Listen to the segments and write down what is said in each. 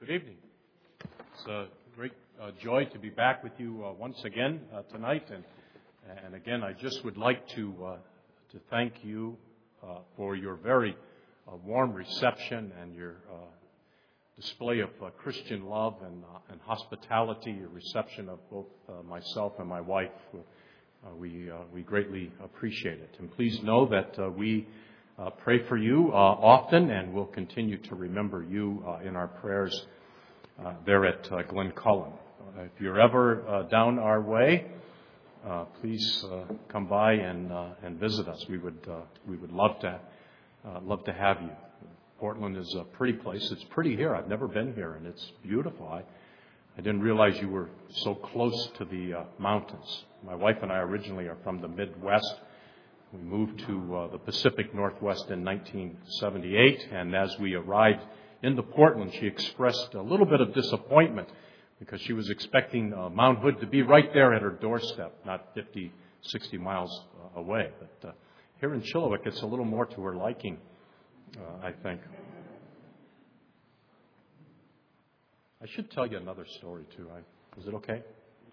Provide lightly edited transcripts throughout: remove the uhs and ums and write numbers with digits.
Good evening. It's a great joy to be back with you once again tonight, and again, I just would like to thank you for your very warm reception and your display of Christian love and hospitality. Your reception of both myself and my wife, we greatly appreciate it. And please know that we pray for you often, and we'll continue to remember you in our prayers there at Glencullen. If you're ever down our way, please come by and visit us. We would love to have you. Portland is a pretty place. It's pretty here. I've never been here, and it's beautiful. I didn't realize you were so close to the mountains. My wife and I originally are from the Midwest. We moved to the Pacific Northwest in 1978, and as we arrived into Portland, she expressed a little bit of disappointment because she was expecting Mount Hood to be right there at her doorstep, not 50, 60 miles away. But here in Chilliwack, it's a little more to her liking, I think. I should tell you another story, too. Is it okay?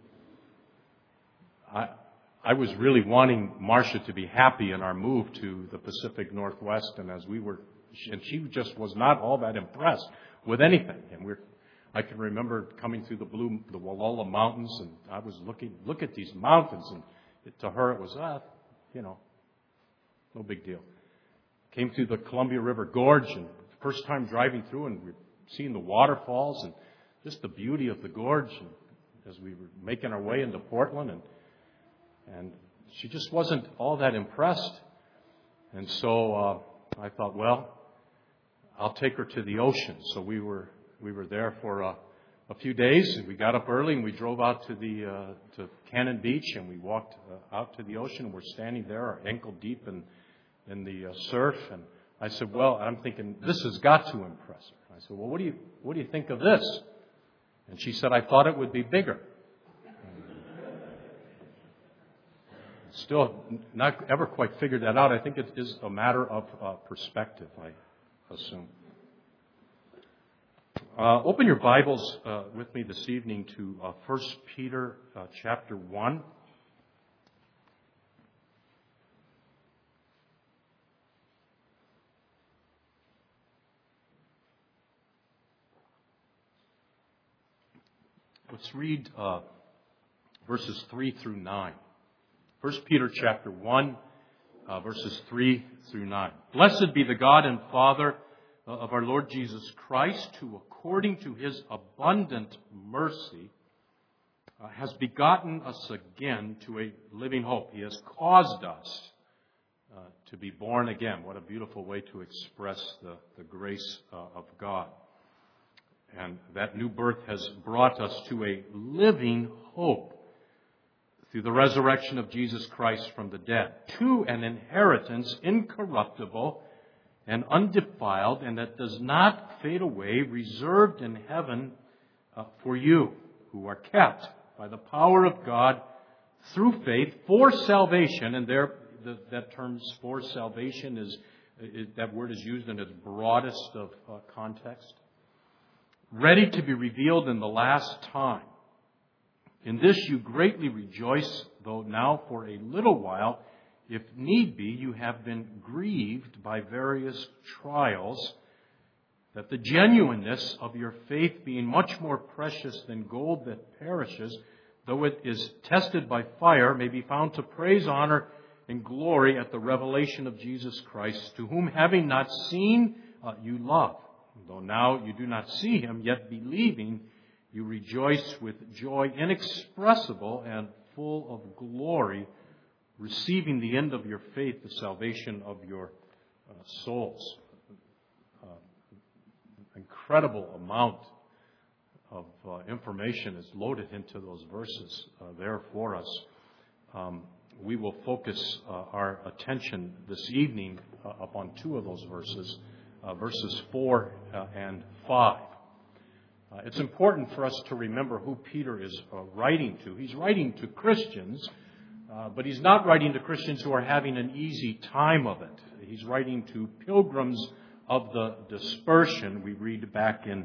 I was really wanting Marcia to be happy in our move to the Pacific Northwest, and she just was not all that impressed with anything. And I can remember coming through the Wallula Mountains, and I was look at these mountains, and to her it was, no big deal. Came through the Columbia River Gorge, and first time driving through, and we're seeing the waterfalls and just the beauty of the gorge, and as we were making our way into Portland, and she just wasn't all that impressed. And so I thought, well, I'll take her to the ocean. So we were there for a few days, and we got up early and we drove out to Cannon Beach, and we walked out to the ocean. We're standing there, our ankle deep in the surf, and I said, well, I'm thinking this has got to impress her. I said, well, what do you think of this? And she said, I thought it would be bigger. Still not ever quite figured that out. I think it is a matter of perspective, I assume. Open your Bibles with me this evening to 1 Peter chapter 1. Let's read verses 3 through 9. 1 Peter chapter 1, verses 3 through 9. Blessed be the God and Father of our Lord Jesus Christ, who according to His abundant mercy has begotten us again to a living hope. He has caused us to be born again. What a beautiful way to express the grace of God. And that new birth has brought us to a living hope through the resurrection of Jesus Christ from the dead, to an inheritance incorruptible and undefiled, and that does not fade away, reserved in heaven for you, who are kept by the power of God through faith for salvation. And there, that term for salvation that word is used in its broadest of context. Ready to be revealed in the last time. In this you greatly rejoice, though now for a little while, if need be, you have been grieved by various trials, that the genuineness of your faith, being much more precious than gold that perishes, though it is tested by fire, may be found to praise, honor, and glory at the revelation of Jesus Christ, to whom having not seen, you love. Though now you do not see Him, yet believing, you rejoice with joy inexpressible and full of glory, receiving the end of your faith, the salvation of your souls. Incredible amount of information is loaded into those verses there for us. We will focus our attention this evening upon two of those verses, verses 4 and 5. It's important for us to remember who Peter is writing to. He's writing to Christians, but he's not writing to Christians who are having an easy time of it. He's writing to pilgrims of the dispersion. We read back in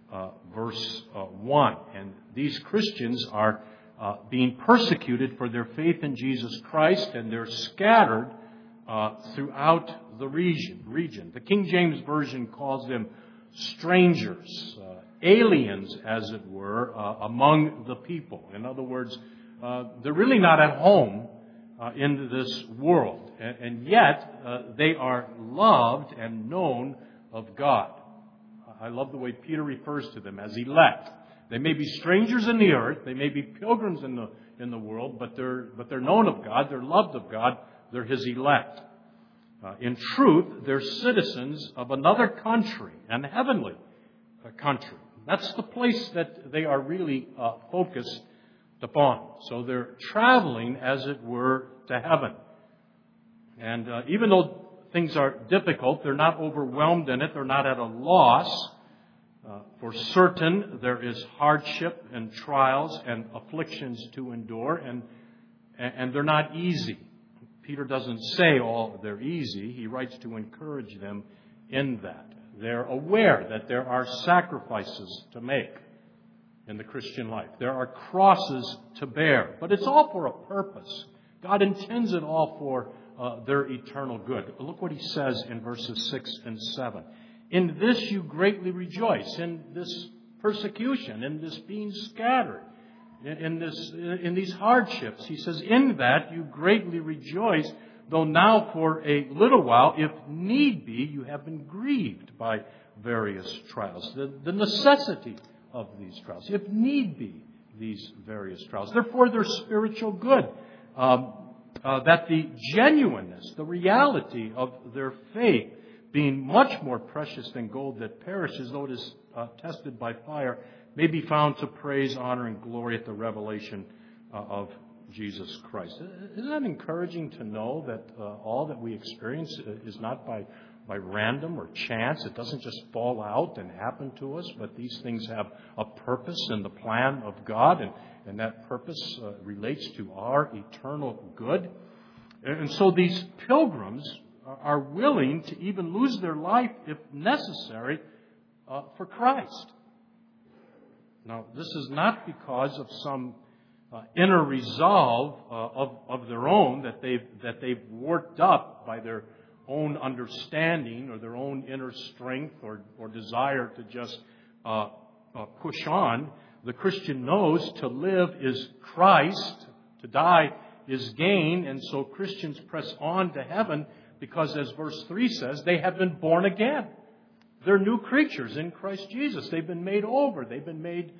verse 1. And these Christians are being persecuted for their faith in Jesus Christ, and they're scattered throughout the region. The King James Version calls them strangers, aliens, as it were, among the people. In other words, they're really not at home in this world, and yet they are loved and known of God. I love the way Peter refers to them as elect. They may be strangers in the earth, they may be pilgrims in the world, but they're known of God, they're loved of God, they're His elect. In truth, they're citizens of another country, an heavenly country. That's the place that they are really focused upon. So they're traveling, as it were, to heaven. And even though things are difficult, they're not overwhelmed in it, they're not at a loss. For certain, there is hardship and trials and afflictions to endure, and they're not easy. Peter doesn't say, they're easy. He writes to encourage them in that. They're aware that there are sacrifices to make in the Christian life. There are crosses to bear. But it's all for a purpose. God intends it all for their eternal good. Look what he says in verses 6 and 7. In this you greatly rejoice, in this persecution, in this being scattered, in these hardships. He says, in that you greatly rejoice, though now for a little while, if need be, you have been grieved by various trials. The necessity of these trials, if need be, these various trials. Therefore, they're spiritual good. That the genuineness, the reality of their faith, being much more precious than gold that perishes, though it is tested by fire, may be found to praise, honor, and glory at the revelation of Jesus Christ. Isn't that encouraging to know that all that we experience is not by random or chance? It doesn't just fall out and happen to us, but these things have a purpose in the plan of God, and that purpose relates to our eternal good. And so these pilgrims are willing to even lose their life, if necessary, for Christ. Now, this is not because of some inner resolve of their own that they've worked up by their own understanding or their own inner strength or desire to just push on. The Christian knows to live is Christ, to die is gain, and so Christians press on to heaven because, as verse 3 says, they have been born again. They're new creatures in Christ Jesus. They've been made over. They've been made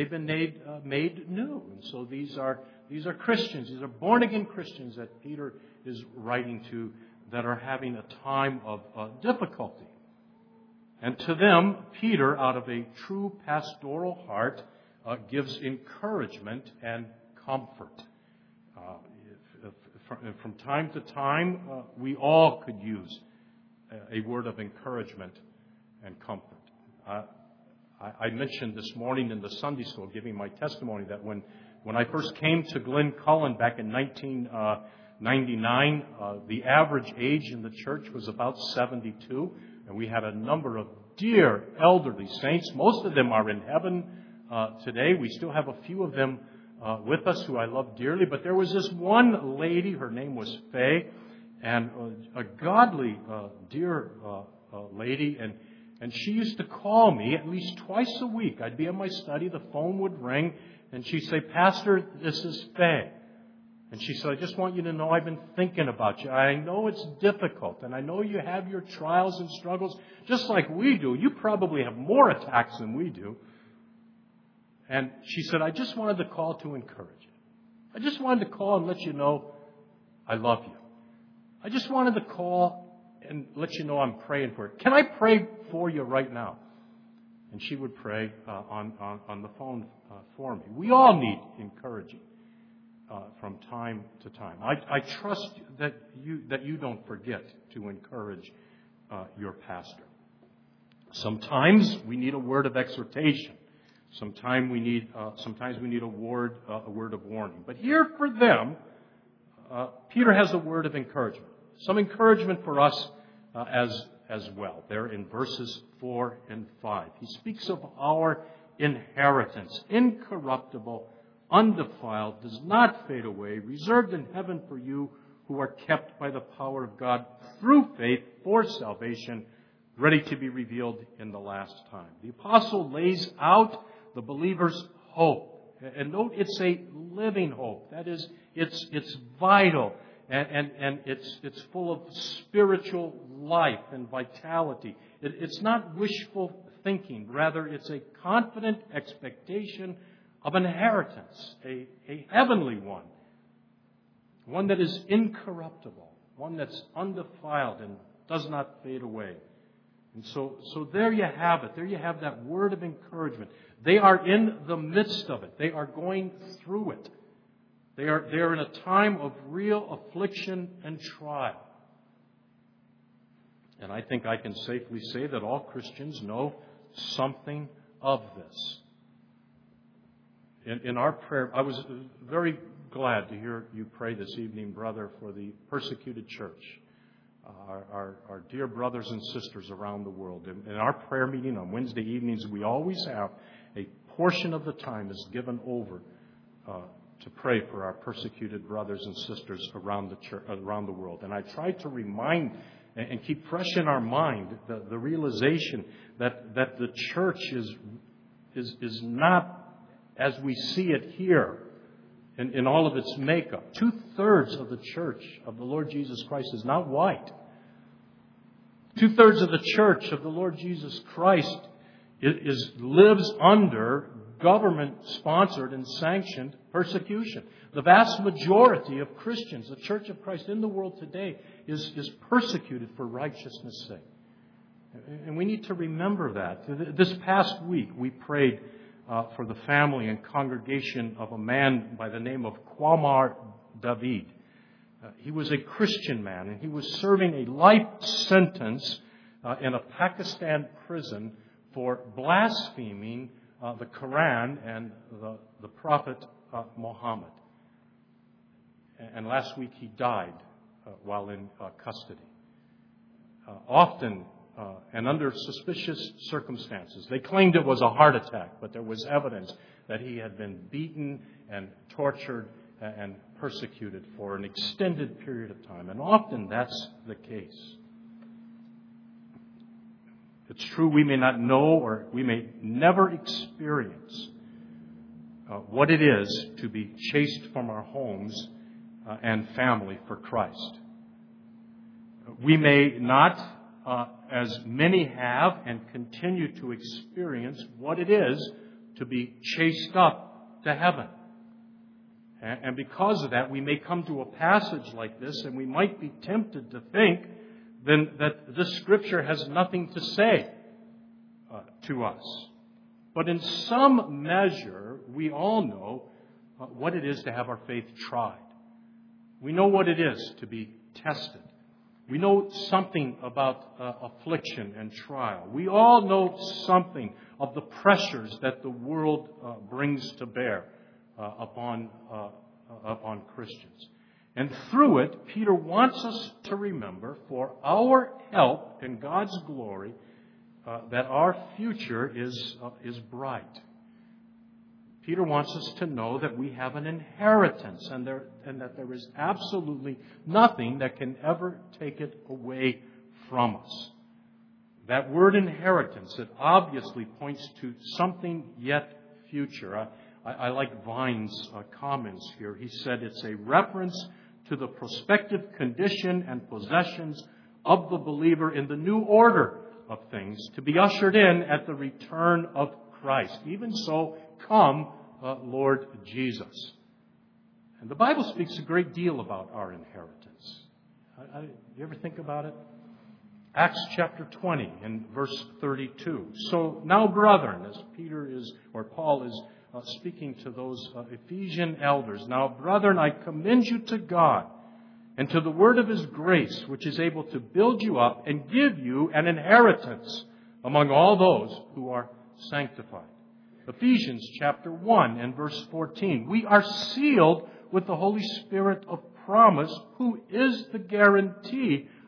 new. And so these are Christians. These are born again Christians that Peter is writing to that are having a time of difficulty. And to them, Peter, out of a true pastoral heart, gives encouragement and comfort. From time to time, we all could use a word of encouragement and comfort. I mentioned this morning in the Sunday school, giving my testimony, that when I first came to Glen Cullen back in 1999, the average age in the church was about 72, and we had a number of dear elderly saints. Most of them are in heaven today. We still have a few of them with us who I love dearly, but there was this one lady, her name was Faye, and a godly, dear lady, and she used to call me at least twice a week. I'd be in my study, the phone would ring, and she'd say, "Pastor, this is Faye." And she said, "I just want you to know I've been thinking about you. I know it's difficult, and I know you have your trials and struggles, just like we do. You probably have more attacks than we do." And she said, "I just wanted to call to encourage you. I just wanted to call and let you know I love you. I just wanted to call and let you know I'm praying for you. Can I pray for you right now?" And she would pray on the phone for me. We all need encouraging from time to time. I trust that you don't forget to encourage your pastor. Sometimes we need a word of exhortation. Sometimes we need a word of warning. But here for them, Peter has a word of encouragement. Some encouragement for us as well, there in verses 4 and 5. He speaks of our inheritance, incorruptible, undefiled, does not fade away, reserved in heaven for you who are kept by the power of God through faith for salvation, ready to be revealed in the last time. The apostle lays out the believer's hope. And note, it's a living hope. That is, it's vital and it's full of spiritual life and vitality. It's not wishful thinking. Rather, it's a confident expectation of an inheritance, a heavenly one that is incorruptible, one that's undefiled and does not fade away. And so there you have it. There you have that word of encouragement. They are in the midst of it. They are going through it. They are in a time of real affliction and trial. And I think I can safely say that all Christians know something of this. In our prayer, I was very glad to hear you pray this evening, brother, for the persecuted church. Our dear brothers and sisters around the world. In our prayer meeting on Wednesday evenings, we always have a portion of the time is given over to pray for our persecuted brothers and sisters around the church, around the world. And I try to remind and keep fresh in our mind the realization that the church is not as we see it here in all of its makeup. 2/3 of the church of the Lord Jesus Christ is not white. 2/3 of the church of the Lord Jesus Christ lives under government-sponsored and sanctioned persecution. The vast majority of Christians, the Church of Christ in the world today, is persecuted for righteousness' sake. And we need to remember that. This past week, we prayed for the family and congregation of a man by the name of Qamar David. He was a Christian man, and he was serving a life sentence in a Pakistan prison for blaspheming the Quran and the Prophet Muhammad. And last week he died while in custody. Often and under suspicious circumstances. They claimed it was a heart attack, but there was evidence that he had been beaten and tortured and persecuted for an extended period of time. And often that's the case. It's true we may not know or we may never experience what it is to be chased from our homes and family for Christ. We may not, as many have and continue to experience, what it is to be chased up to heaven. And because of that, we may come to a passage like this and we might be tempted to think then that this Scripture has nothing to say to us. But in some measure, we all know what it is to have our faith tried. We know what it is to be tested. We know something about affliction and trial. We all know something of the pressures that the world brings to bear upon Christians. And through it, Peter wants us to remember, for our help and God's glory, that our future is bright. Peter wants us to know that we have an inheritance and that there is absolutely nothing that can ever take it away from us. That word inheritance, it obviously points to something yet future. I like Vine's comments here. He said it's a reference to the prospective condition and possessions of the believer in the new order of things to be ushered in at the return of Christ. Even so, come, Lord Jesus. And the Bible speaks a great deal about our inheritance. You ever think about it? Acts chapter 20 and verse 32. So now, brethren, as Paul is speaking to those Ephesian elders, now, brethren, I commend you to God and to the word of His grace, which is able to build you up and give you an inheritance among all those who are sanctified. Ephesians chapter 1 and verse 14. We are sealed with the Holy Spirit of promise, who is the guarantee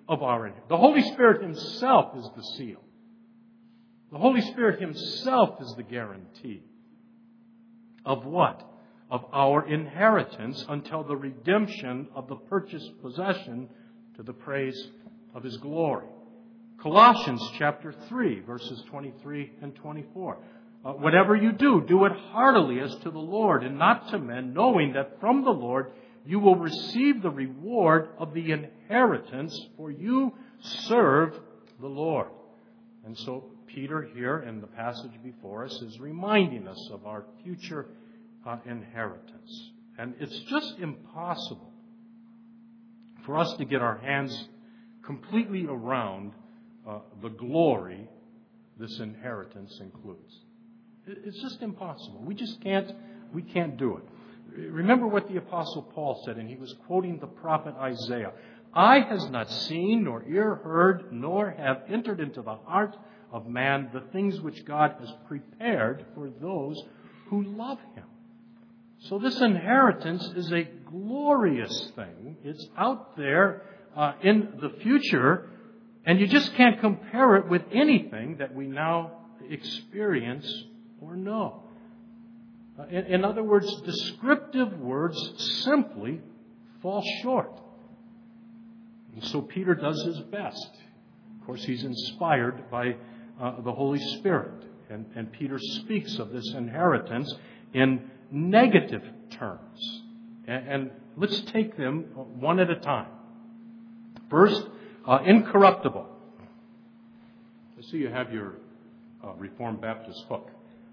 of our inheritance. The Holy Spirit Himself is the seal. The Holy Spirit Himself is the guarantee. Of what? Of our inheritance until the redemption of the purchased possession to the praise of His glory. Colossians chapter 3, verses 23 and 24. Whatever you do, do it heartily as to the Lord and not to men, knowing that from the Lord you will receive the reward of the inheritance, for you serve the Lord. And so Peter here in the passage before us is reminding us of our future inheritance. And it's just impossible for us to get our hands completely around the glory this inheritance includes. It's just impossible. We can't do it. Remember what the Apostle Paul said, and he was quoting the prophet Isaiah. Eye has not seen, nor ear heard, nor have entered into the heart of man the things which God has prepared for those who love Him. So this inheritance is a glorious thing. It's out there in the future, and you just can't compare it with anything that we now experience or know. In other words, descriptive words simply fall short. And so Peter does his best. Of course, he's inspired by the Holy Spirit. And Peter speaks of this inheritance in negative terms. And let's take them one at a time. First, incorruptible. I see you have your Reformed Baptist hook.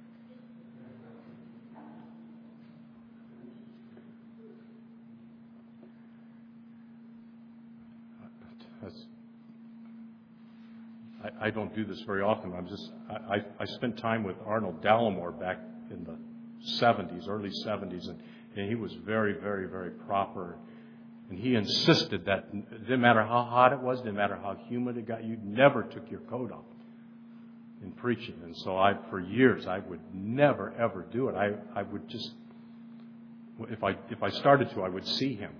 I don't do this very often. I spent time with Arnold Dallimore back in the 70s, early 70s, and he was very, very, very proper. And he insisted that it didn't matter how hot it was, didn't matter how humid it got, you never took your coat off in preaching. And so for years, I would never, ever do it. I would just, if I started to, I would see him.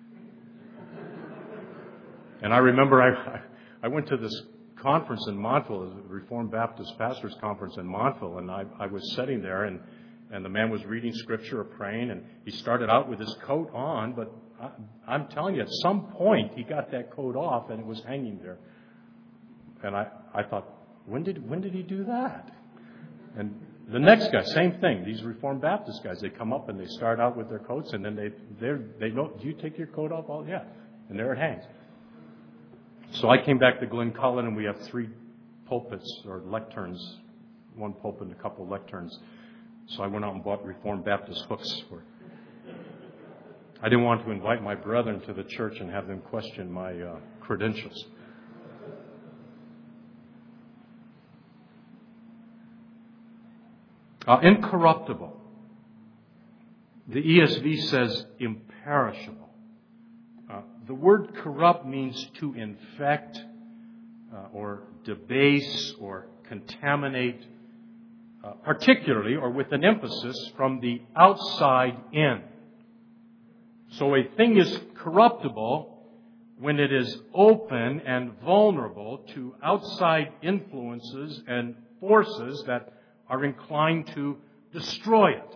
And I remember I went to this conference in Montville, the Reformed Baptist Pastors Conference in Montville, and I was sitting there, and the man was reading Scripture or praying, and he started out with his coat on, but I'm telling you, at some point, he got that coat off, and it was hanging there. And I thought, when did he do that? And the next guy, same thing. These Reformed Baptist guys, they come up and they start out with their coats, and then they know, do you take your coat off? Oh, yeah. And there it hangs. So I came back to Glen Cullen, and we have 3 pulpits or lecterns, 1 pulpit and a couple of lecterns. So I went out and bought Reformed Baptist hooks for it. I didn't want to invite my brethren to the church and have them question my credentials. Incorruptible. The ESV says imperishable. The word corrupt means to infect or debase or contaminate, particularly or with an emphasis from the outside in. So a thing is corruptible when it is open and vulnerable to outside influences and forces that are inclined to destroy it,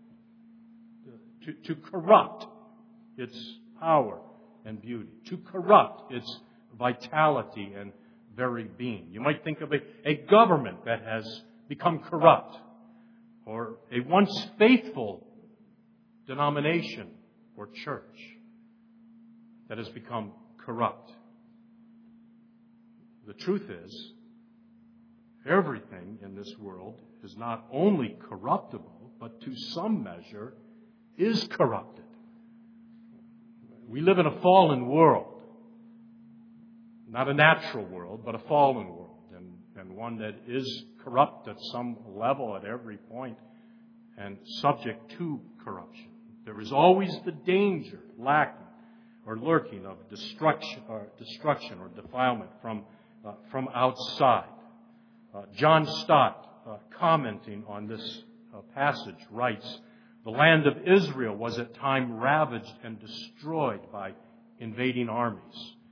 to corrupt its power and beauty, to corrupt its vitality and very being. You might think of a government that has become corrupt, or a once faithful denomination or church that has become corrupt. The truth is, everything in this world is not only corruptible, but to some measure is corrupted. We live in a fallen world. Not a natural world, but a fallen world. And one that is corrupt at some level at every point and subject to corruption. There is always the danger, lacking, or lurking of destruction or defilement from outside. John Stott, commenting on this passage, writes, "The land of Israel was at times ravaged and destroyed by invading armies.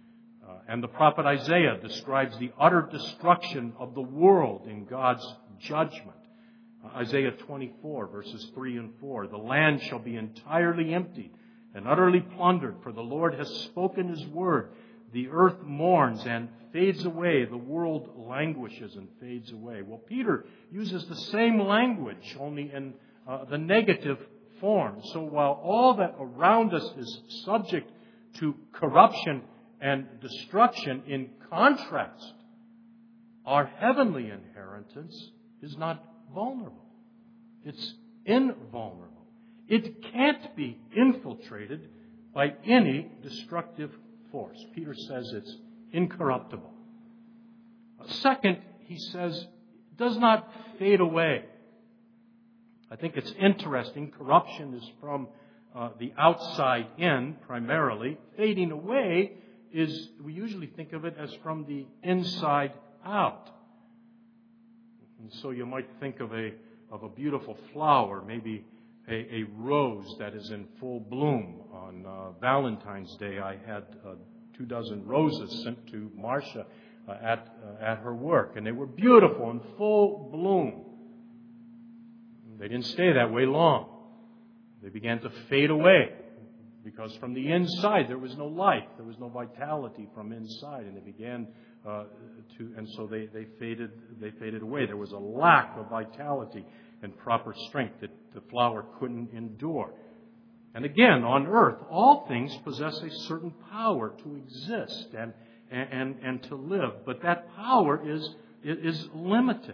And the prophet Isaiah describes the utter destruction of the world in God's judgment. Isaiah 24, verses 3 and 4. The land shall be entirely emptied and utterly plundered, for the Lord has spoken His word. The earth mourns and fades away. The world languishes and fades away. Well, Peter uses the same language, only in the negative form. So while all that around us is subject to corruption and destruction, in contrast, our heavenly inheritance is not vulnerable. It's invulnerable. It can't be infiltrated by any destructive force. Peter says it's incorruptible. Second, he says, it does not fade away. I think it's interesting. Corruption is from the outside in, primarily. Fading away is, we usually think of it as from the inside out. And so you might think of a beautiful flower, maybe a rose that is in full bloom. On Valentine's Day, I had 24 roses sent to Marcia at her work, and they were beautiful in full bloom. They didn't stay that way long. They began to fade away because from the inside there was no life, there was no vitality from inside, and they began and so they faded away. There was a lack of vitality and proper strength that the flower couldn't endure. And again, on earth, all things possess a certain power to exist and to live, but that power is limited.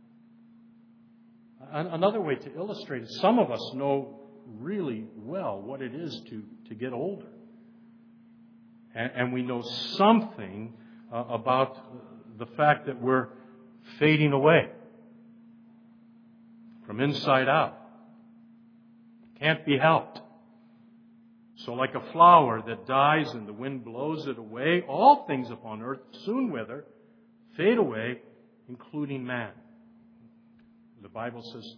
Another way to illustrate it, some of us know really well what it is to get older. And we know something about the fact that we're fading away from inside out. Can't be helped. So like a flower that dies and the wind blows it away, all things upon earth soon wither, fade away, including man. The Bible says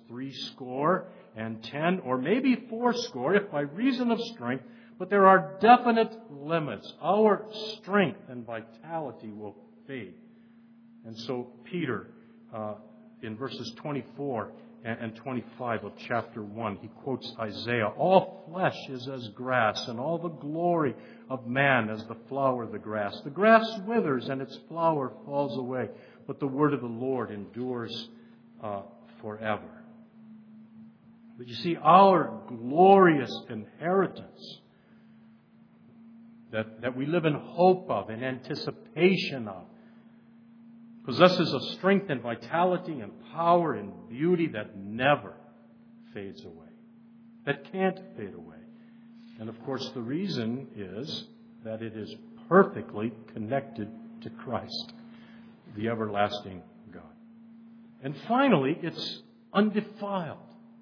70 or maybe 80, if by reason of strength, but there are definite limits. Our strength and vitality will fade. And so Peter, in verses 24 and 25 of chapter 1, he quotes Isaiah. All flesh is as grass, and all the glory of man as the flower of the grass. The grass withers and its flower falls away, but the word of the Lord endures forever. But you see, our glorious inheritance that we live in hope of, in anticipation of, possesses a strength and vitality and power and beauty that never fades away, that can't fade away. And of course, the reason is that it is perfectly connected to Christ, the everlasting God. And finally, it's undefiled.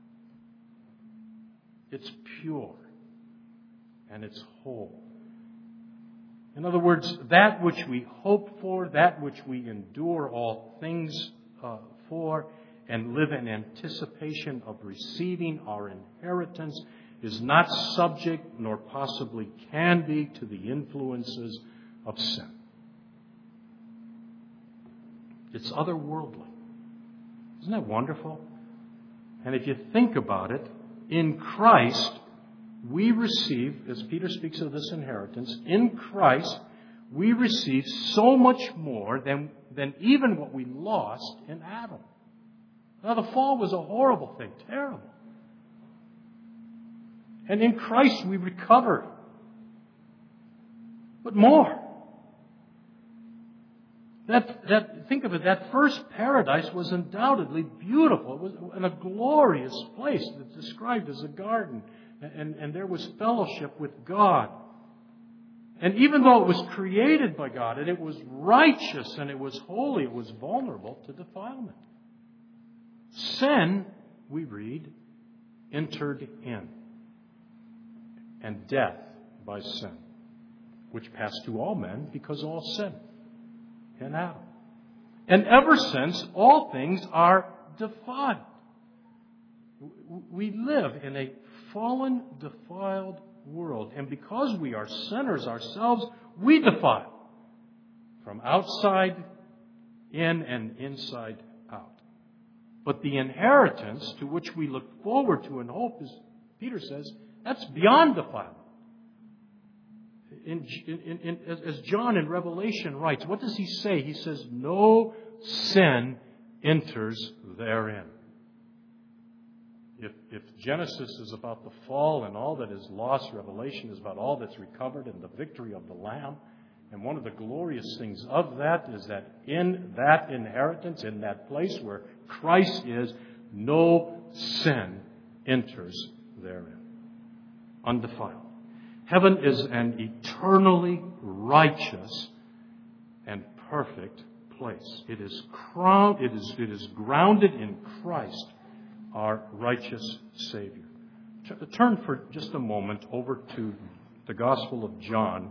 It's pure. And it's whole. In other words, that which we hope for, that which we endure all things for, and live in anticipation of receiving our inheritance, is not subject, nor possibly can be, to the influences of sin. It's otherworldly. Isn't that wonderful? And if you think about it, in Christ, we receive, as Peter speaks of this inheritance, in Christ, we receive so much more than even what we lost in Adam. Now, the fall was a horrible thing, terrible. And in Christ, we recover. But more. Think of it, that first paradise was undoubtedly beautiful. It was in a glorious place that's described as a garden. And there was fellowship with God. And even though it was created by God, and it was righteous, and it was holy, it was vulnerable to defilement. Sin, we read, entered in. And death by sin, which passed to all men because all sinned in Adam. And ever since, all things are defiled. We live in a fallen, defiled world. And because we are sinners ourselves, we defile. from outside in and inside out. But the inheritance to which we look forward to and hope, as Peter says, that's beyond defilement. As John in Revelation writes, what does he say? He says, no sin enters therein. If Genesis is about the fall and all that is lost, Revelation is about all that's recovered and the victory of the Lamb. And one of the glorious things of that is that in that inheritance, in that place where Christ is, no sin enters therein. Undefiled. Heaven is an eternally righteous and perfect place. It is grounded in Christ, our righteous Savior. Turn for just a moment over to the Gospel of John,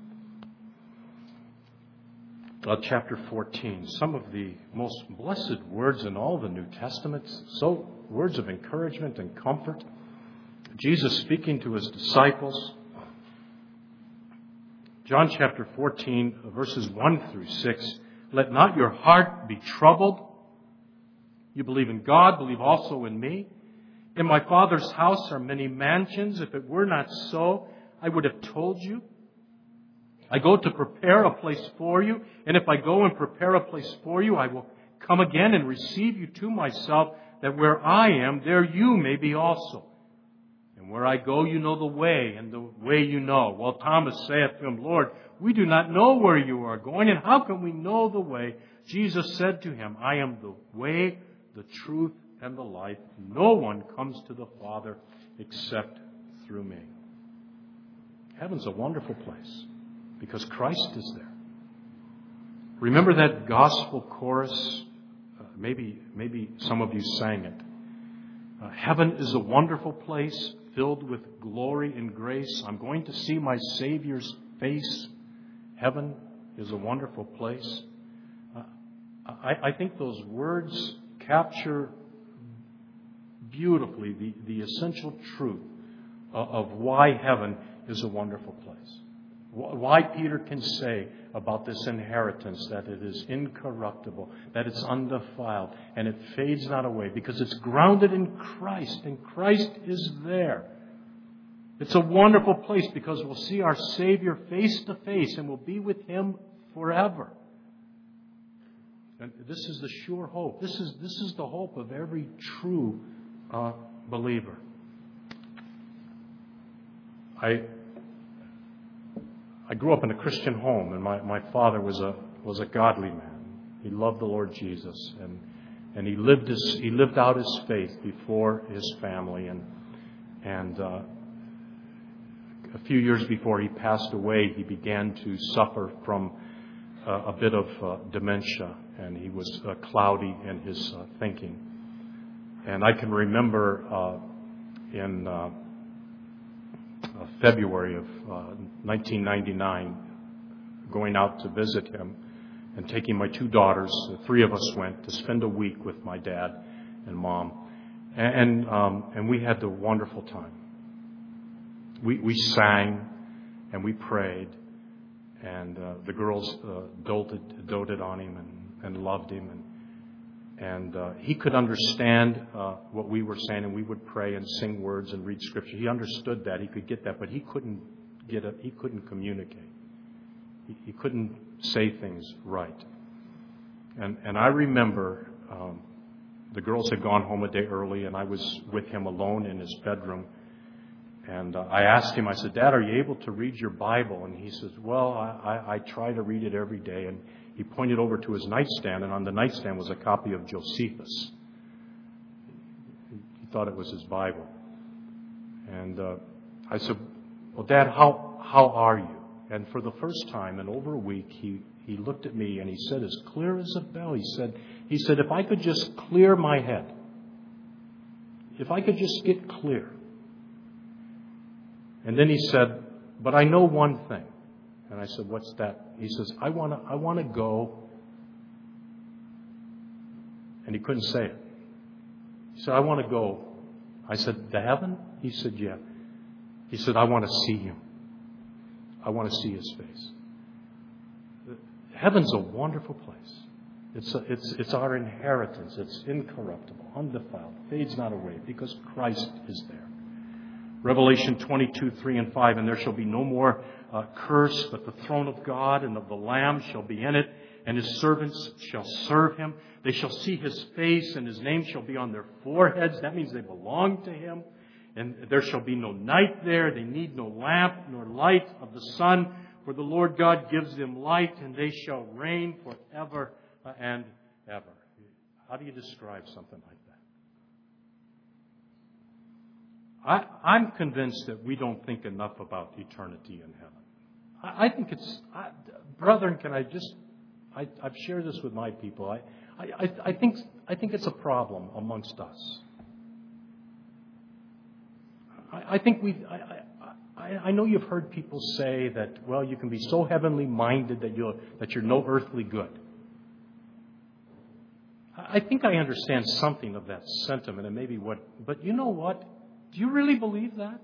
chapter 14. Some of the most blessed words in all the New Testament, so words of encouragement and comfort. Jesus speaking to his disciples. John chapter 14, verses 1 through 6. Let not your heart be troubled. You believe in God, believe also in me. In my Father's house are many mansions. If it were not so, I would have told you. I go to prepare a place for you. And if I go and prepare a place for you, I will come again and receive you to myself, that where I am, there you may be also. And where I go, you know the way, and the way you know. Well, Thomas saith to him, Lord, we do not know where you are going, and how can we know the way? Jesus said to him, I am the way, the truth, and the life. No one comes to the Father except through me. Heaven's a wonderful place because Christ is there. Remember that gospel chorus? Maybe some of you sang it. Heaven is a wonderful place filled with glory and grace. I'm going to see my Savior's face. Heaven is a wonderful place. I think those words capture beautifully the essential truth of why heaven is a wonderful place. Why Peter can say about this inheritance that it is incorruptible, that it's undefiled, and it fades not away, because it's grounded in Christ, and Christ is there. It's a wonderful place because we'll see our Savior face to face, and we'll be with Him forever. And this is the sure hope. This is the hope of every true believer. I grew up in a Christian home, and my father was a godly man. He loved the Lord Jesus, and he lived out his faith before his family, and a few years before he passed away, he began to suffer from a bit of dementia, and he was cloudy in his thinking. And I can remember in February of 1999 going out to visit him and taking my two daughters. The three of us went to spend a week with my dad and mom, and we had a wonderful time. We sang and we prayed, and the girls doted on him and loved him, and he could understand what we were saying, and we would pray and sing words and read Scripture. He understood that. He could get that, but he couldn't get it. He couldn't communicate. He couldn't say things right. And I remember the girls had gone home a day early, and I was with him alone in his bedroom. And I asked him, I said, Dad, are you able to read your Bible? And he says, well, I try to read it every day. And he pointed over to his nightstand, and on the nightstand was a copy of Josephus. He thought it was his Bible. And I said, well, Dad, how are you? And for the first time in over a week, he looked at me and he said, as clear as a bell, he said, if I could just clear my head, if I could just get clear. And then he said, but I know one thing. And I said, what's that? He says, I want to go. And he couldn't say it. He said, I want to go. I said, to heaven? He said, yeah. He said, I want to see him. I want to see his face. Heaven's a wonderful place. It's our inheritance. It's incorruptible, undefiled, fades not away, because Christ is there. Revelation 22, 3 and 5, and there shall be no more curse, but the throne of God and of the Lamb shall be in it, and his servants shall serve him. They shall see his face, and his name shall be on their foreheads. That means they belong to him. And there shall be no night there. They need no lamp nor light of the sun, for the Lord God gives them light, and they shall reign forever and ever. How do you describe something like that? I'm convinced that we don't think enough about eternity in heaven. I think it's, brethren, I've shared this with my people. I think it's a problem amongst us. I know you've heard people say that, well, you can be so heavenly minded that you're no earthly good. I think I understand something of that sentiment and maybe but you know what? Do you really believe that?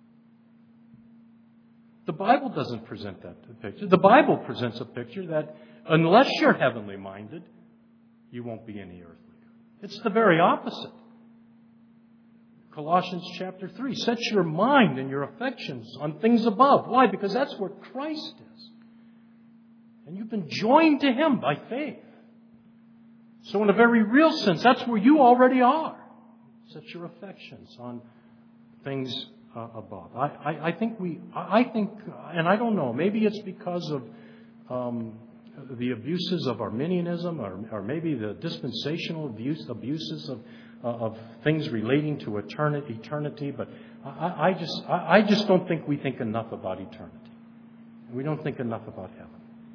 The Bible doesn't present that picture. The Bible presents a picture that unless you're heavenly minded, you won't be any earthly good. It's the very opposite. Colossians chapter 3, set your mind and your affections on things above. Why? Because that's where Christ is. And you've been joined to Him by faith. So in a very real sense, that's where you already are. Set your affections on things above. I think, and I don't know, maybe it's because of the abuses of Arminianism, or maybe the dispensational abuses of things relating to eternity. But I just don't think we think enough about eternity. We don't think enough about heaven.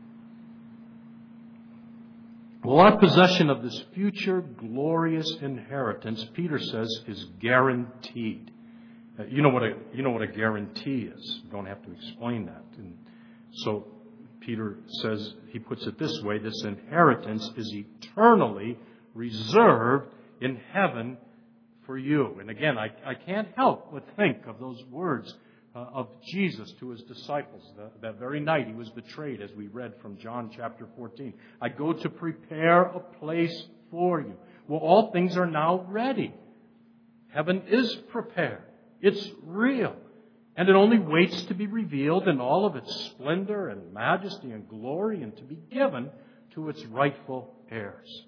Well, our possession of this future glorious inheritance, Peter says, is guaranteed. You know what a guarantee is. You don't have to explain that. And so Peter says, he puts it this way: this inheritance is eternally reserved in heaven for you. And again, I can't help but think of those words of Jesus to His disciples that very night He was betrayed, as we read from John chapter 14. I go to prepare a place for you. Well, all things are now ready. Heaven is prepared. It's real. And it only waits to be revealed in all of its splendor and majesty and glory, and to be given to its rightful heirs.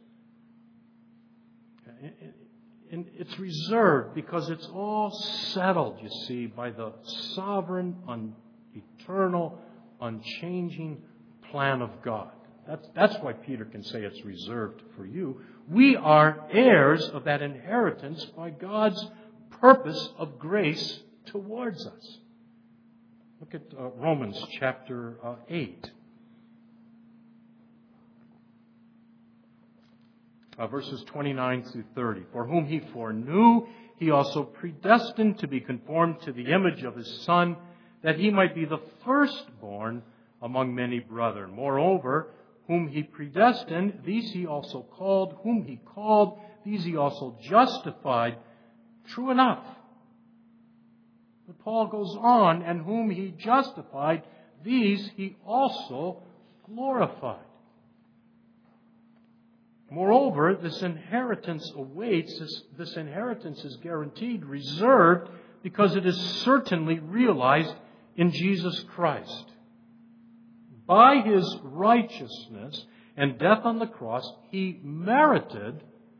And it's reserved because it's all settled, you see, by the sovereign, eternal, unchanging plan of God. That's why Peter can say it's reserved for you. We are heirs of that inheritance by God's purpose of grace towards us. Look at Romans chapter 8. Verses 29 through 30. For whom He foreknew, He also predestined to be conformed to the image of His Son, that He might be the firstborn among many brethren. Moreover, whom He predestined, these He also called. Whom He called, these He also justified. True enough. But Paul goes on, and whom He justified, these He also glorified. Moreover, this inheritance awaits. This inheritance is guaranteed, reserved, because it is certainly realized in Jesus Christ. By His righteousness and death on the cross, He merited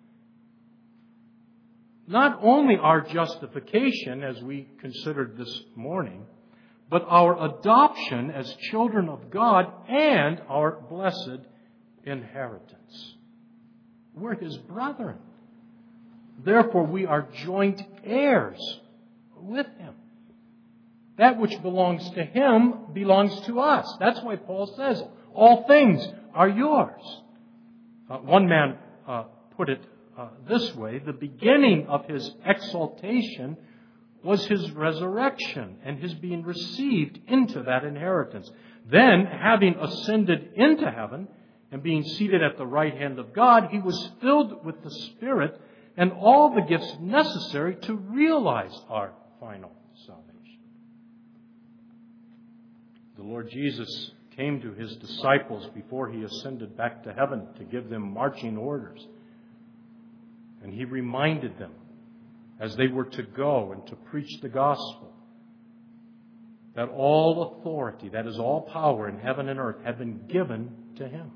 not only our justification, as we considered this morning, but our adoption as children of God and our blessed inheritance. We're His brethren. Therefore, we are joint heirs with Him. That which belongs to Him belongs to us. That's why Paul says, all things are yours. One man put it this way: the beginning of His exaltation was His resurrection and His being received into that inheritance. Then, having ascended into heaven and being seated at the right hand of God, He was filled with the Spirit and all the gifts necessary to realize our final salvation. The Lord Jesus came to his disciples before he ascended back to heaven to give them marching orders. And he reminded them, as they were to go and to preach the gospel, that all authority, that is all power in heaven and earth, had been given to him.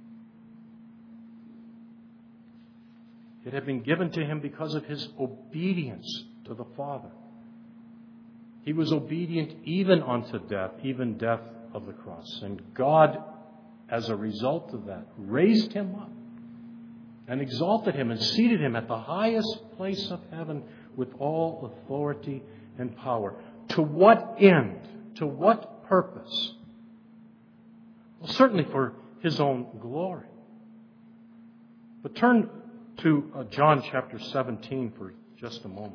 It had been given to him because of his obedience to the Father. He was obedient even unto death, even death of the cross. And God, as a result of that, raised him up and exalted him and seated him at the highest place of heaven with all authority and power. To what end? To what purpose? Well, certainly for his own glory. But turn to John chapter 17 for just a moment.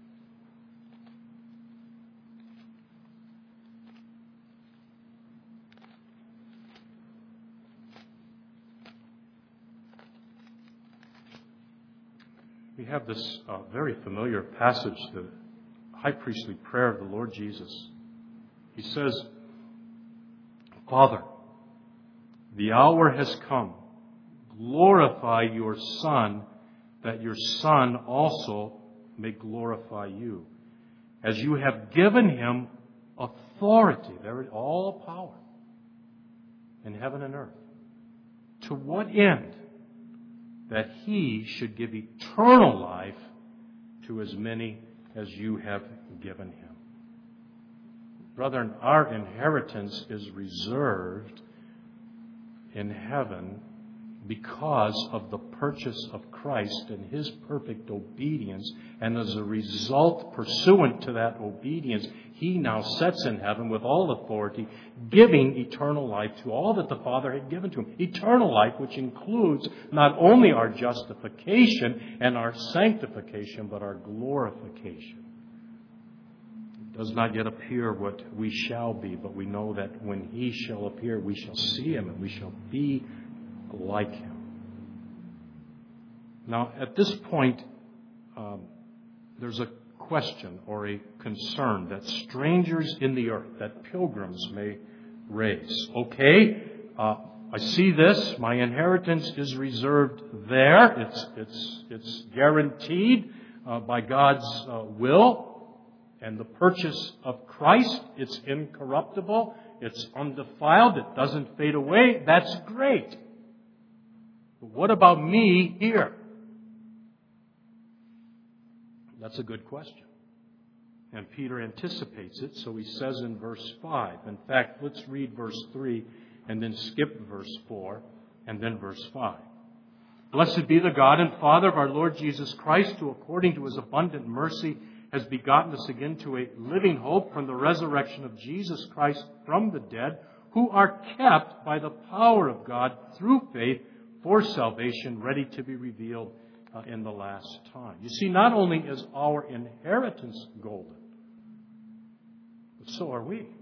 We have this very familiar passage, the high priestly prayer of the Lord Jesus. He says, Father, the hour has come. Glorify your Son, that your Son also may glorify you. As you have given him authority, there is all power in heaven and earth. To what end? That he should give eternal life to as many as you have given him. Brethren, our inheritance is reserved in heaven because of the purchase of Christ and his perfect obedience. And as a result, pursuant to that obedience, he now sits in heaven with all authority, giving eternal life to all that the Father had given to him. Eternal life, which includes not only our justification and our sanctification, but our glorification. It does not yet appear what we shall be, but we know that when he shall appear, we shall see him and we shall be like him. Now, at this point, there's a question or a concern that strangers in the earth, that pilgrims may raise. Okay, I see this. My inheritance is reserved there. It's guaranteed by God's will. And the purchase of Christ, it's incorruptible. It's undefiled. It doesn't fade away. That's great. But what about me here? That's a good question. And Peter anticipates it, so he says in verse 5. In fact, let's read verse 3 and then skip verse 4 and then verse 5. Blessed be the God and Father of our Lord Jesus Christ, who according to his abundant mercy has begotten us again to a living hope from the resurrection of Jesus Christ from the dead, who are kept by the power of God through faith for salvation, ready to be revealed in the last time. You see, not only is our inheritance golden, but so are we.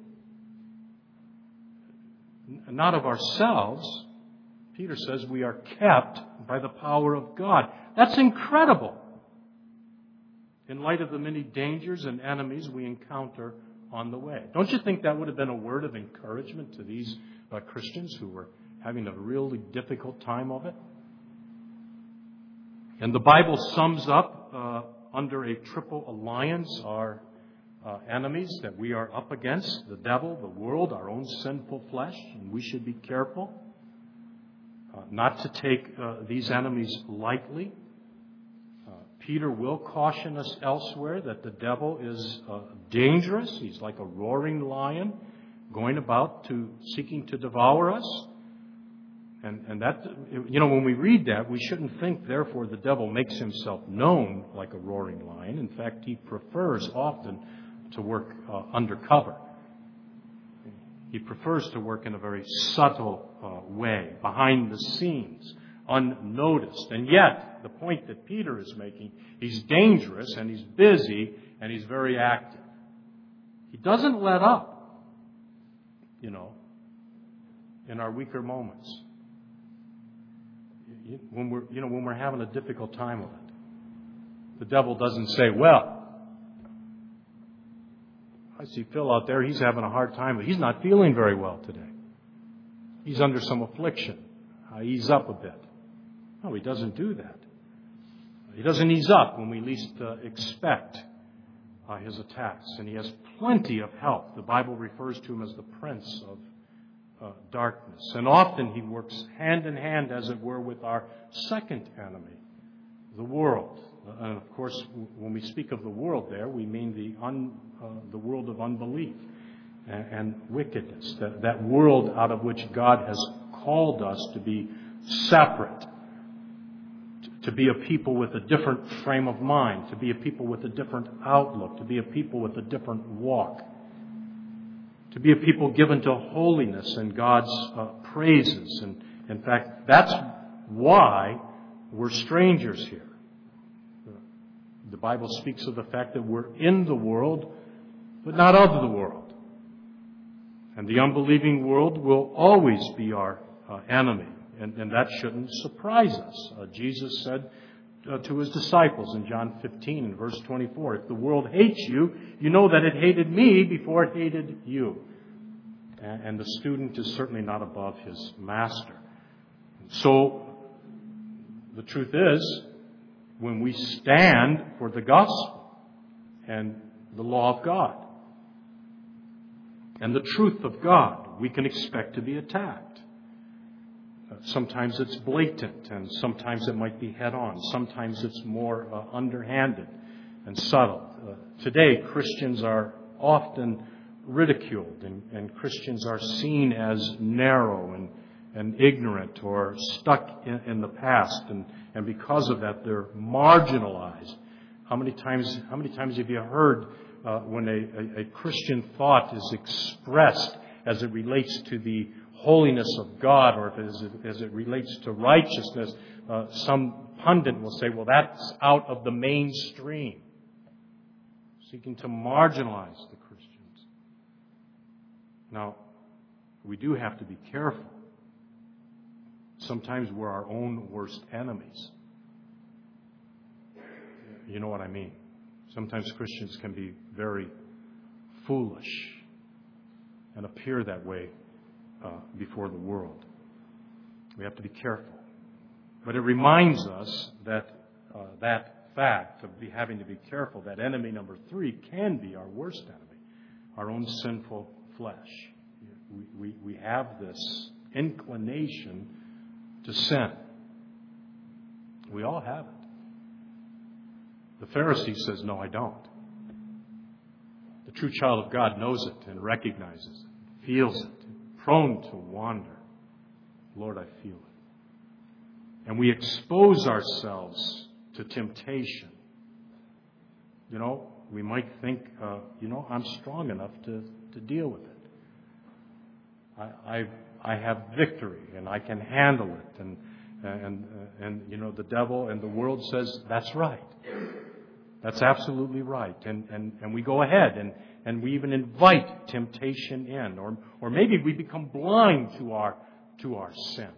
Not of ourselves. Peter says we are kept by the power of God. That's incredible in light of the many dangers and enemies we encounter on the way. Don't you think that would have been a word of encouragement to these Christians who were having a really difficult time of it? And the Bible sums up under a triple alliance our enemies that we are up against: the devil, the world, our own sinful flesh. And we should be careful not to take these enemies lightly. Peter will caution us elsewhere that the devil is dangerous. He's like a roaring lion going about seeking to devour us. And that, when we read that, we shouldn't think, therefore, the devil makes himself known like a roaring lion. In fact, he prefers often to work undercover. He prefers to work in a very subtle way, behind the scenes, unnoticed. And yet, the point that Peter is making, he's dangerous and he's busy and he's very active. He doesn't let up, in our weaker moments. When we're having a difficult time with it. The devil doesn't say, well, I see Phil out there, he's having a hard time, but he's not feeling very well today. he's under some affliction. Ease up a bit. No, he doesn't do that. He doesn't ease up when we least expect his attacks. And he has plenty of help. The Bible refers to him as the prince of darkness. And often he works hand in hand, as it were, with our second enemy, the world. And of course, when we speak of the world there, we mean the world of unbelief and wickedness. That world out of which God has called us to be separate, to be a people with a different frame of mind, to be a people with a different outlook, to be a people with a different walk, to be a people given to holiness and God's praises. And in fact, that's why we're strangers here. The Bible speaks of the fact that we're in the world, but not of the world. And the unbelieving world will always be our enemy. And that shouldn't surprise us. Jesus said to his disciples in John 15 and verse 24, if the world hates you, you know that it hated me before it hated you. And the student is certainly not above his master. So the truth is, when we stand for the gospel and the law of God and the truth of God, we can expect to be attacked. Sometimes it's blatant, and sometimes it might be head-on. Sometimes it's more underhanded and subtle. Today, Christians are often ridiculed, and Christians are seen as narrow and ignorant or stuck in the past, and because of that, they're marginalized. How many times have you heard when a Christian thought is expressed as it relates to the holiness of God, or as it relates to righteousness, some pundit will say, well, that's out of the mainstream, seeking to marginalize the Christians. Now, we do have to be careful. Sometimes we're our own worst enemies. You know what I mean? Sometimes Christians can be very foolish and appear that way before the world. We have to be careful. But it reminds us that that fact of having to be careful, that enemy number 3 can be our worst enemy, our own sinful flesh. We have this inclination to sin. We all have it. The Pharisee says, no, I don't. The true child of God knows it and recognizes it, feels it, prone to wander. Lord, I feel it. And we expose ourselves to temptation. You know, we might think, I'm strong enough to deal with it. I have victory and I can handle it. And the devil and the world says, that's right. That's absolutely right. And we go ahead and we even invite temptation in. Or maybe we become blind to our sin.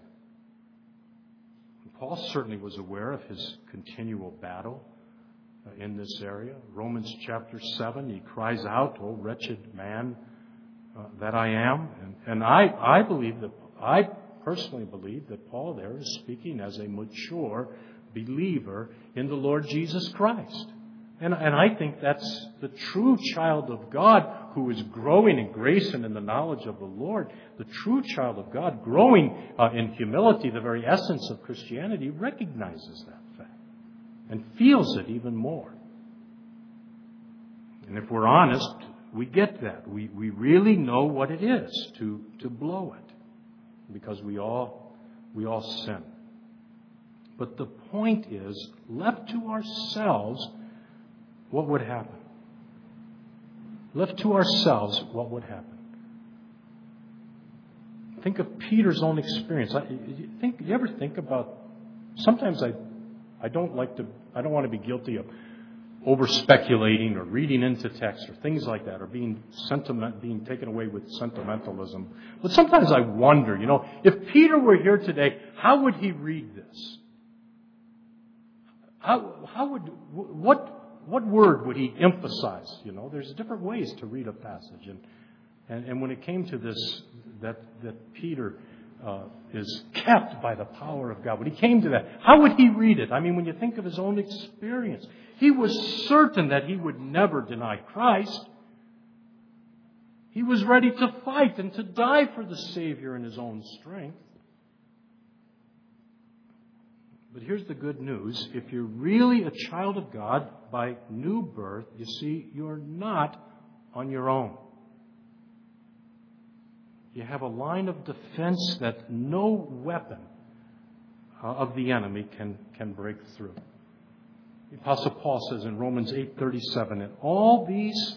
Paul certainly was aware of his continual battle in this area. Romans chapter 7, he cries out, "O wretched man that I am." And I personally believe that Paul there is speaking as a mature believer in the Lord Jesus Christ. And I think that's the true child of God who is growing in grace and in the knowledge of the Lord. The true child of God growing in humility, the very essence of Christianity, recognizes that fact and feels it even more. And if we're honest, we get that. We really know what it is to blow it, because we all sin. But the point is, left to ourselves, what would happen? Left to ourselves, what would happen? Think of Peter's own experience. You ever think about? Sometimes I don't want to be guilty of over speculating or reading into text or things like that, or being taken away with sentimentalism. But sometimes I wonder, if Peter were here today, how would he read this? What word would he emphasize? There's different ways to read a passage, and when it came to this, that Peter is kept by the power of God. When he came to that, how would he read it? I mean, when you think of his own experience, he was certain that he would never deny Christ. He was ready to fight and to die for the Savior in his own strength. But here's the good news. If you're really a child of God by new birth, you see, you're not on your own. You have a line of defense that no weapon of the enemy can break through. The Apostle Paul says in Romans 8:37, and all these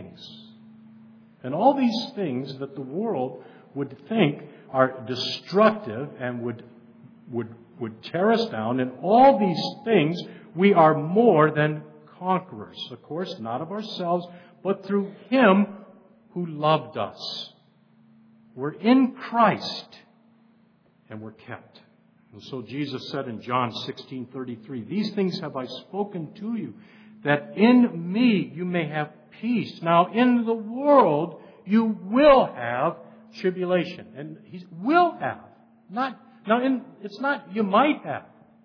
things that the world would think are destructive and would tear us down, and all these things we are more than conquerors. Of course, not of ourselves, but through Him who loved us. We're in Christ, and we're kept. And so Jesus said in John 16:33, these things have I spoken to you, that in me you may have peace. Now in the world you will have tribulation. And He will have. It's not you might have.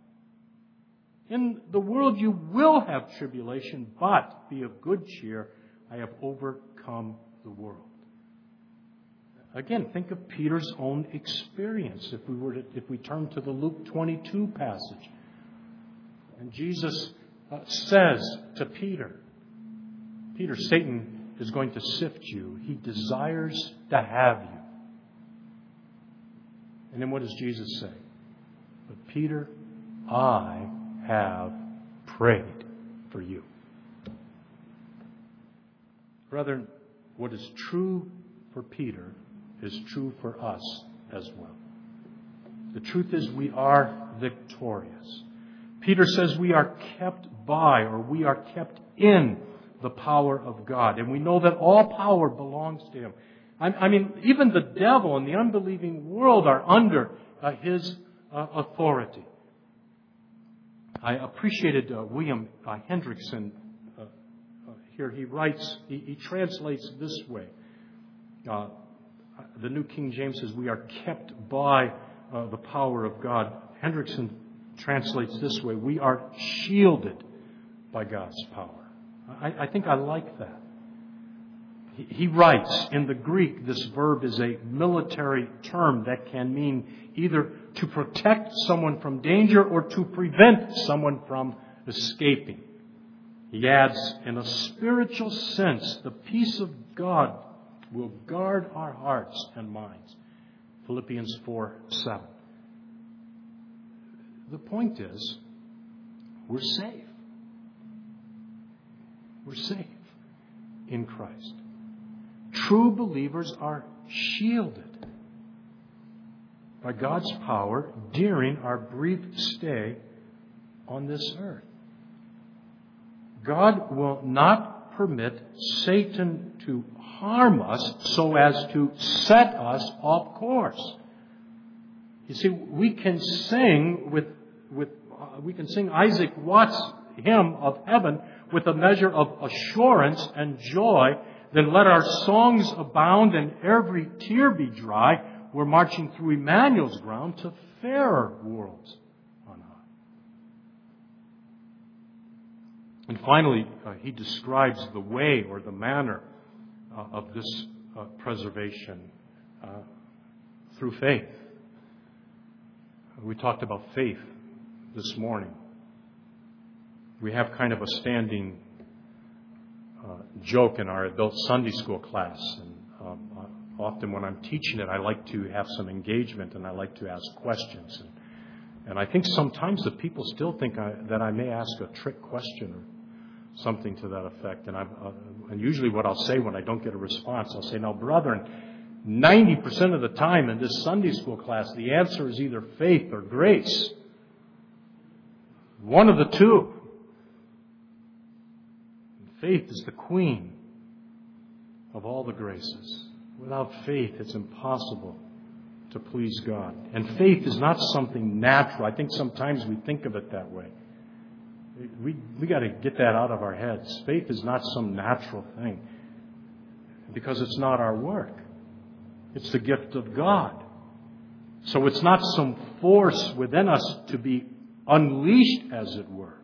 In the world you will have tribulation, but be of good cheer. I have overcome the world. Again, think of Peter's own experience. If we turn to the Luke 22 passage, and Jesus says to Peter, Satan is going to sift you. He desires to have you. And then what does Jesus say? But Peter, I have prayed for you. Brethren, what is true for Peter is true for us as well. The truth is we are victorious. Peter says we are kept by, or we are kept in the power of God. And we know that all power belongs to Him. I mean, even the devil and the unbelieving world are under His authority. I appreciated William Hendrickson. Here he writes, he translates this way. The New King James says we are kept by the power of God. Hendrickson translates this way: we are shielded by God's power. I think I like that. He writes, in the Greek, this verb is a military term that can mean either to protect someone from danger or to prevent someone from escaping. He adds, in a spiritual sense, the peace of God will guard our hearts and minds. Philippians 4:7. The point is, we're safe. We're safe in Christ. True believers are shielded by God's power during our brief stay on this earth. God will not permit Satan to harm us so as to set us off course. You see, we can sing Isaac Watts' hymn of heaven with a measure of assurance and joy. Then let our songs abound and every tear be dry. We're marching through Emmanuel's ground to fairer worlds on high. And finally, he describes the way or the manner of this preservation through faith. We talked about faith this morning. We have kind of a standing joke in our adult Sunday school class. And often when I'm teaching it, I like to have some engagement and I like to ask questions. And I think sometimes the people still think that I may ask a trick question or something to that effect. And usually what I'll say when I don't get a response, I'll say, now, brethren, 90% of the time in this Sunday school class, the answer is either faith or grace. One of the two. Faith is the queen of all the graces. Without faith, it's impossible to please God. And faith is not something natural. I think sometimes we think of it that way. We got to get that out of our heads. Faith is not some natural thing because it's not our work. It's the gift of God. So it's not some force within us to be unleashed, as it were.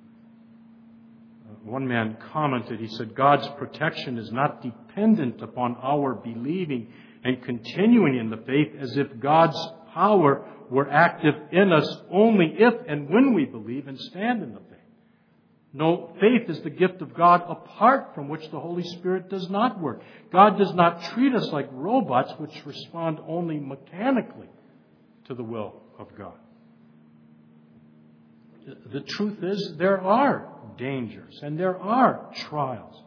One man commented, he said, God's protection is not dependent upon our believing and continuing in the faith, as if God's power were active in us only if and when we believe and stand in the faith. No, faith is the gift of God apart from which the Holy Spirit does not work. God does not treat us like robots which respond only mechanically to the will of God. The truth is, there are dangers and there are trials.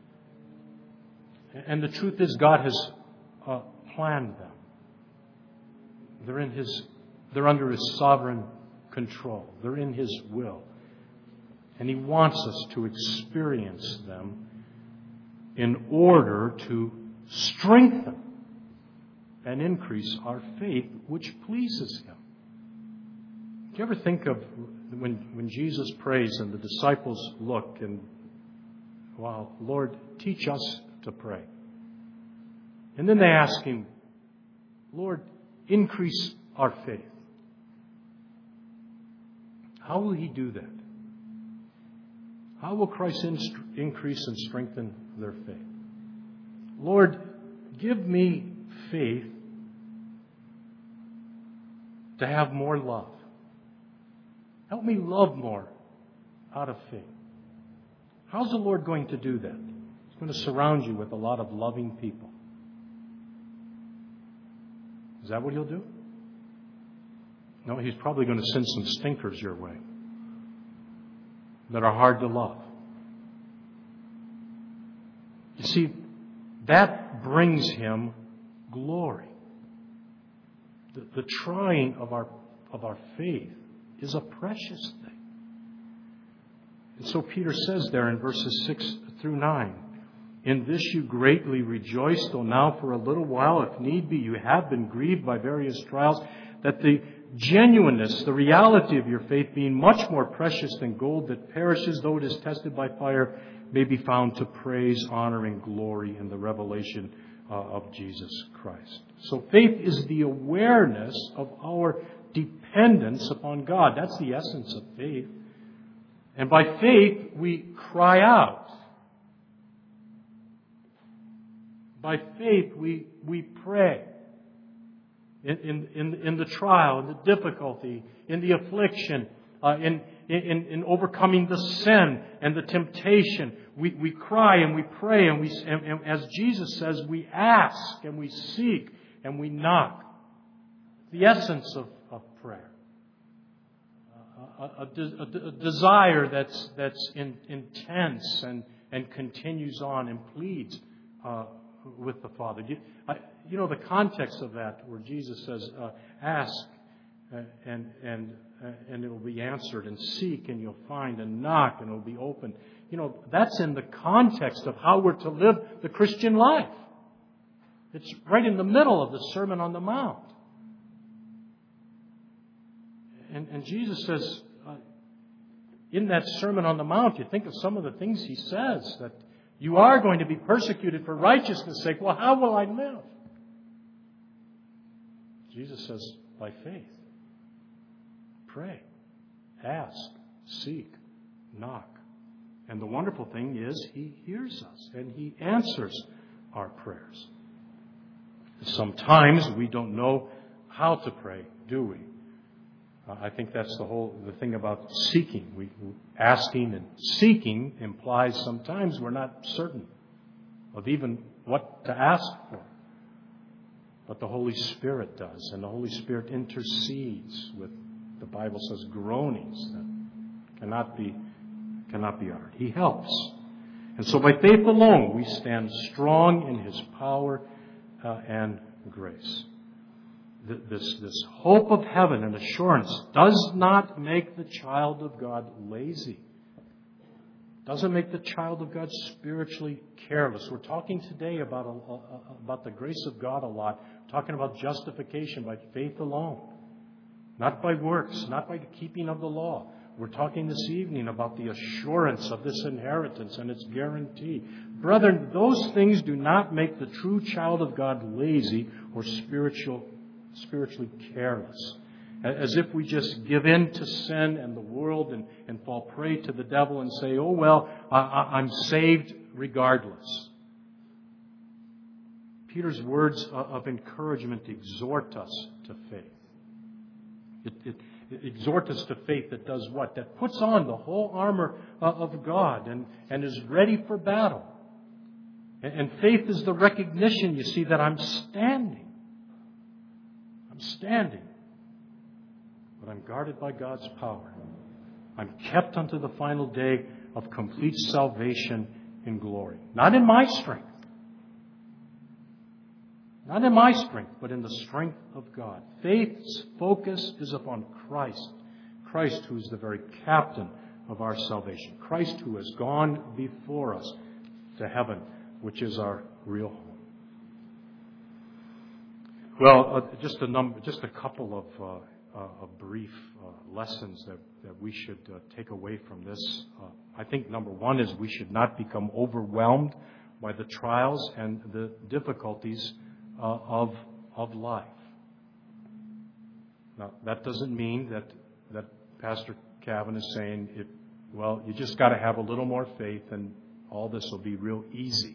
And the truth is, God has planned them. They're under His sovereign control. They're in His will. And He wants us to experience them in order to strengthen and increase our faith, which pleases Him. Do you ever think of when Jesus prays and the disciples look and, well, Lord, teach us to pray. And then they ask Him, Lord, increase our faith. How will He do that? How will Christ increase and strengthen their faith? Lord, give me faith to have more love. Help me love more out of faith. How's the Lord going to do that? He's going to surround you with a lot of loving people. Is that what He'll do? No, He's probably going to send some stinkers your way that are hard to love. You see, that brings Him glory. The trying of our faith is a precious thing. And so Peter says there in verses 6 through 9, in this you greatly rejoice, though now for a little while, if need be, you have been grieved by various trials, that the genuineness, the reality of your faith, being much more precious than gold that perishes, though it is tested by fire, may be found to praise, honor, and glory in the revelation of Jesus Christ. So faith is the awareness of our dependence upon God. That's the essence of faith. And by faith, we cry out. By faith, we pray. In the trial, in the difficulty, in the affliction, in overcoming the sin and the temptation, we cry and we pray, and as Jesus says, we ask and we seek and we knock. The essence of prayer, a desire that's intense and continues on and pleads with the Father. You know the context of that, where Jesus says, ask and it will be answered, and seek and you'll find, and knock and it will be opened. You know, that's in the context of how we're to live the Christian life. It's right in the middle of the Sermon on the Mount. And Jesus says, in that Sermon on the Mount, you think of some of the things He says, that you are going to be persecuted for righteousness' sake. Well, how will I live? Jesus says, by faith. Pray, ask, seek, knock. And the wonderful thing is, He hears us and He answers our prayers. Sometimes we don't know how to pray, do we? I think that's the thing about seeking. Asking and seeking implies sometimes we're not certain of even what to ask for. But the Holy Spirit does, and the Holy Spirit intercedes with, the Bible says, groanings that cannot be uttered. He helps. And so by faith alone, we stand strong in His power and grace. This hope of heaven and assurance does not make the child of God lazy. Doesn't make the child of God spiritually careless. We're talking today about the grace of God a lot. We're talking about justification by faith alone. Not by works, not by the keeping of the law. We're talking this evening about the assurance of this inheritance and its guarantee. Brethren, those things do not make the true child of God lazy or spiritually spiritually careless, as if we just give in to sin and the world and fall prey to the devil and say, oh, well, I'm saved regardless. Peter's words of encouragement exhort us to faith. It exhorts us to faith that does what? That puts on the whole armor of God and is ready for battle. And faith is the recognition, you see, that I'm standing. I'm standing. But I'm guarded by God's power. I'm kept unto the final day of complete salvation in glory. Not in my strength. Not in my strength, but in the strength of God. Faith's focus is upon Christ. Christ who is the very captain of our salvation. Christ who has gone before us to heaven, which is our real home. Well, just a couple of brief lessons that we should take away from this. I think number one is we should not become overwhelmed by the trials and the difficulties of life. Now, that doesn't mean that Pastor Cavan is saying, you just got to have a little more faith and all this will be real easy.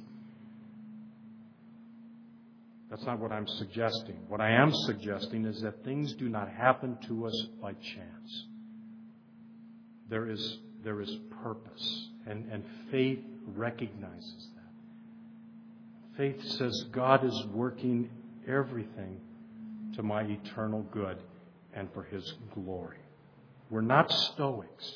That's not what I'm suggesting. What I am suggesting is that things do not happen to us by chance. There is purpose, and faith recognizes that. Faith says God is working everything to my eternal good and for His glory. We're not Stoics.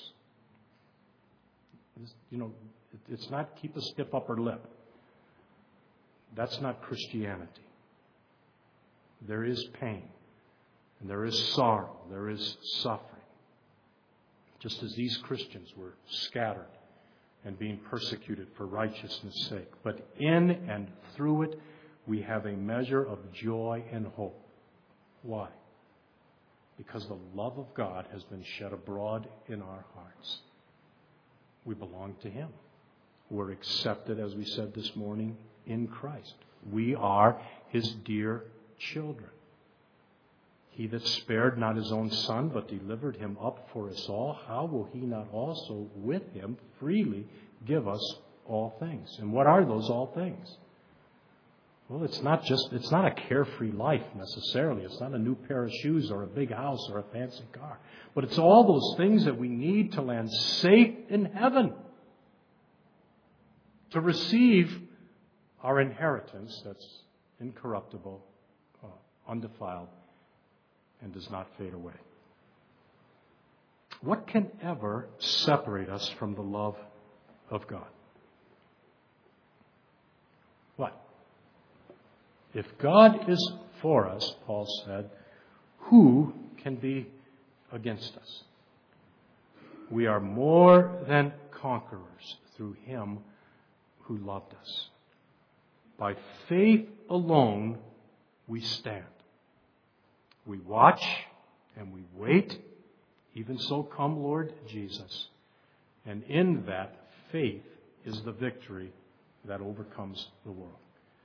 It's not keep a stiff upper lip. That's not Christianity. There is pain, and there is sorrow, there is suffering. Just as these Christians were scattered and being persecuted for righteousness' sake. But in and through it, we have a measure of joy and hope. Why? Because the love of God has been shed abroad in our hearts. We belong to Him. We're accepted, as we said this morning, in Christ. We are His dear children. He that spared not His own Son, but delivered Him up for us all, how will He not also with Him freely give us all things? And what are those all things? Well, it's not a carefree life necessarily. It's not a new pair of shoes or a big house or a fancy car. But it's all those things that we need to land safe in heaven. To receive our inheritance that's incorruptible, undefiled, and does not fade away. What can ever separate us from the love of God? What? If God is for us, Paul said, who can be against us? We are more than conquerors through Him who loved us. By faith alone we stand. We watch and we wait. Even so come Lord Jesus. And in that, faith is the victory that overcomes the world.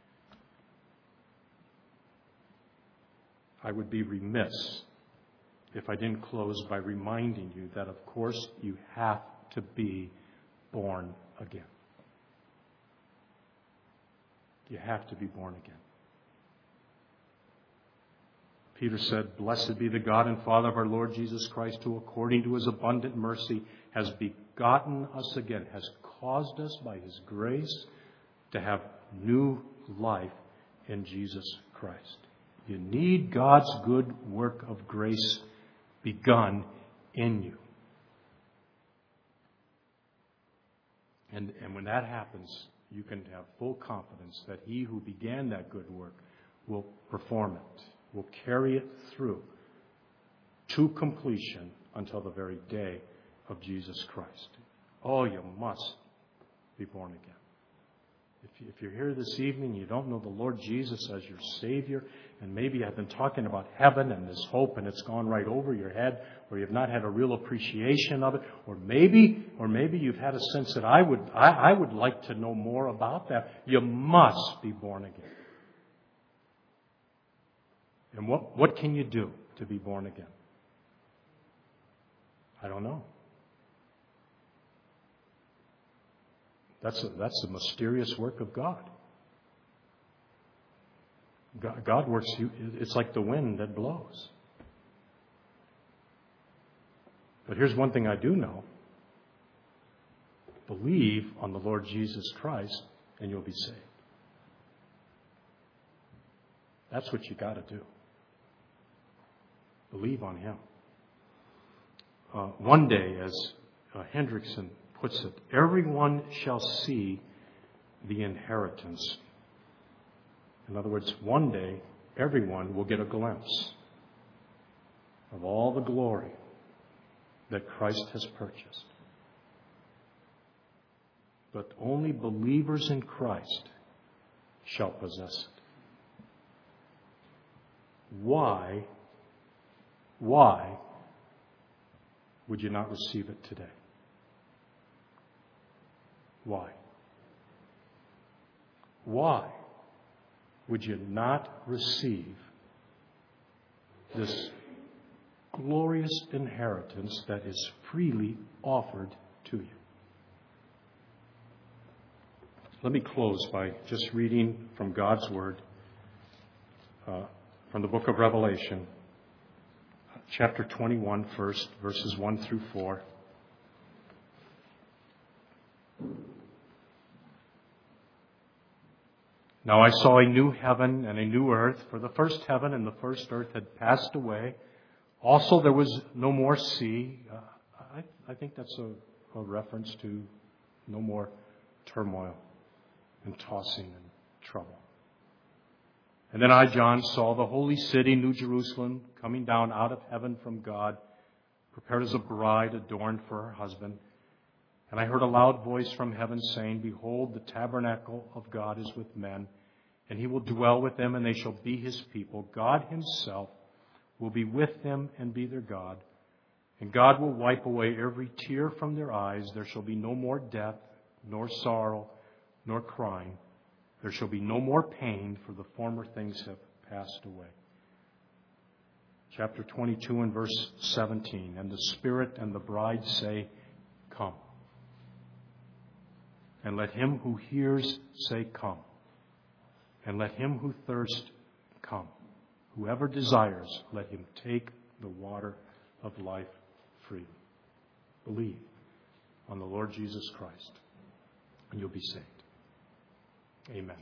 I would be remiss if I didn't close by reminding you that, of course, you have to be born again. You have to be born again. Peter said, "Blessed be the God and Father of our Lord Jesus Christ, who according to His abundant mercy has begotten us again, has caused us by His grace to have new life in Jesus Christ." You need God's good work of grace begun in you. And when that happens, you can have full confidence that He who began that good work will perform it, will carry it through to completion until the very day of Jesus Christ. Oh, you must be born again. If you're here this evening, you don't know the Lord Jesus as your Savior, and maybe I've been talking about heaven and this hope and it's gone right over your head, or you've not had a real appreciation of it, or maybe you've had a sense that I would like to know more about that. You must be born again. And what can you do to be born again? I don't know. That's a mysterious work of God. God works, it's like the wind that blows. But here's one thing I do know. Believe on the Lord Jesus Christ and you'll be saved. That's what you got to do. Believe on Him. One day, as Hendrickson puts it, everyone shall see the inheritance. In other words, one day, everyone will get a glimpse of all the glory that Christ has purchased. But only believers in Christ shall possess it. Why would you not receive it today? Why? Why would you not receive this glorious inheritance that is freely offered to you? Let me close by just reading from God's Word, from the book of Revelation, chapter 21 first, verses 1 through 4. Now I saw a new heaven and a new earth, for the first heaven and the first earth had passed away. Also there was no more sea. I think that's a reference to no more turmoil and tossing and trouble. And then I, John, saw the holy city, New Jerusalem, coming down out of heaven from God, prepared as a bride adorned for her husband. And I heard a loud voice from heaven saying, Behold, the tabernacle of God is with men, and He will dwell with them, and they shall be His people. God Himself will be with them and be their God. And God will wipe away every tear from their eyes. There shall be no more death, nor sorrow, nor crying. There shall be no more pain, for the former things have passed away. Chapter 22 and verse 17. And the Spirit and the bride say, Come. And let him who hears say, Come. And let him who thirsts come. Whoever desires, let him take the water of life freely. Believe on the Lord Jesus Christ, and you'll be saved. Amen.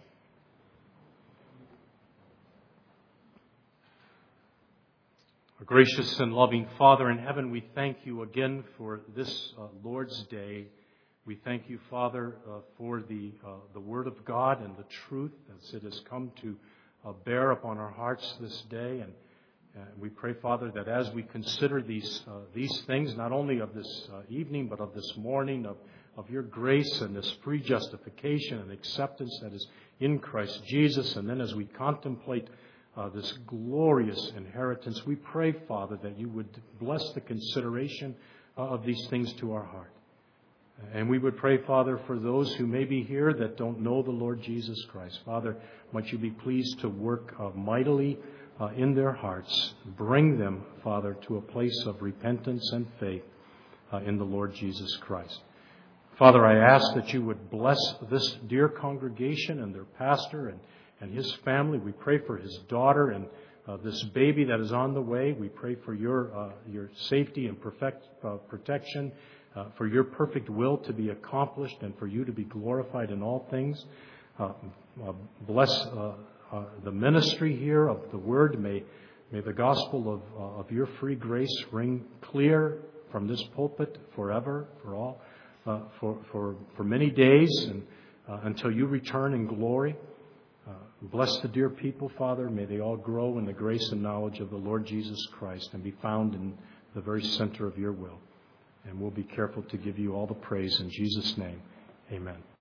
Our gracious and loving Father in heaven, we thank you again for this Lord's Day. We thank you, Father, for the Word of God and the truth as it has come to bear upon our hearts this day. And we pray, Father, that as we consider these things, not only of this evening, but of this morning, of your grace and this free justification and acceptance that is in Christ Jesus, and then as we contemplate this glorious inheritance, we pray, Father, that you would bless the consideration of these things to our heart. And we would pray, Father, for those who may be here that don't know the Lord Jesus Christ. Father, might you be pleased to work mightily in their hearts. Bring them, Father, to a place of repentance and faith in the Lord Jesus Christ. Father, I ask that you would bless this dear congregation and their pastor and his family. We pray for his daughter and this baby that is on the way. We pray for your safety and protection, for your perfect will to be accomplished and for you to be glorified in all things. Bless the ministry here of the Word. May the gospel of your free grace ring clear from this pulpit forever, for all, for many days and until you return in glory. Bless the dear people, Father. May they all grow in the grace and knowledge of the Lord Jesus Christ and be found in the very center of your will. And we'll be careful to give you all the praise in Jesus' name. Amen.